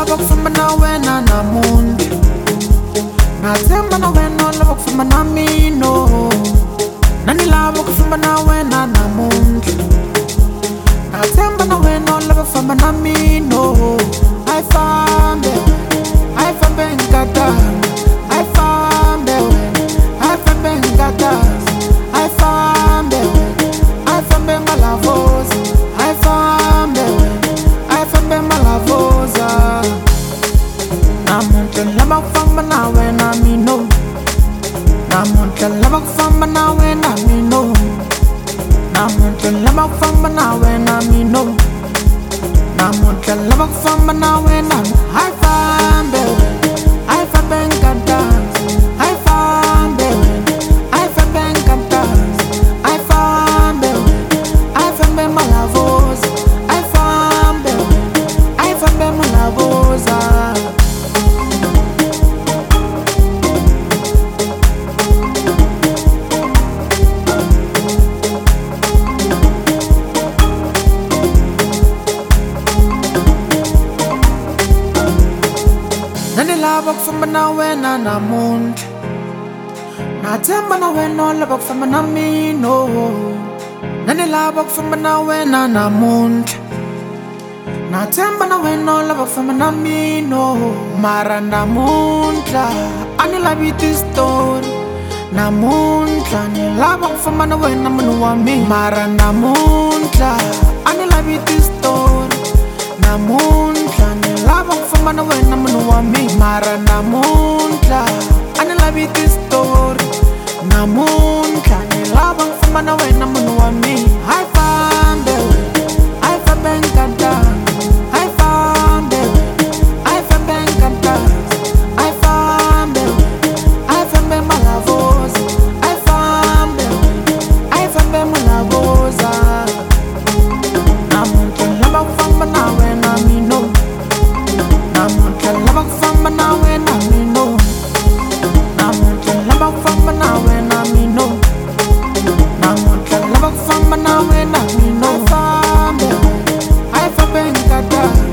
lava kufamba na wena namuntlha na tshemba na wena lava kufamba na mina na ni lava kufamba na wena namuntlha na tshemba na wena lava kufamba na mina ai fambe nkatanga ai fambe nkatanga ai fambe malavoza ai fambe malavoza namuntlha lava kufamba na wena mina namuntlha lava kufamba na wena mina namuntlha lava kufamba na wena mina namuntlha lava kufamba na wena ai fambe nkatanga ai fambe nkatanga ai fambe malavoza ai fambe malavoza Nani lava kufamba na wena namuntlha na tshemba na wena lava kufamba na mina nani lava kufamba na wena namuntlha na tshemba na wena lava kufamba na mina mara namuntlha a ni lavi tistori namuntlha ni lava kufamba na wena munhu wa mina mara namuntlha a ni lavi tistori namuntlha ni lava kufamba na wena munhu wa mina mara namuntlha a ni lavi tistori namuntlha ni lava kufamba na wena munhu wa mina ai fambe nkatanga ai fambe nkatanga ai fambe malavoza ai fambe malavoza namuntlha lava kufamba na wena mina namuntlha lava kufamba na wena mina namuntlha lava kufamba na wena mina namuntlha lava kufamba na wena mina ai fambe nkatanga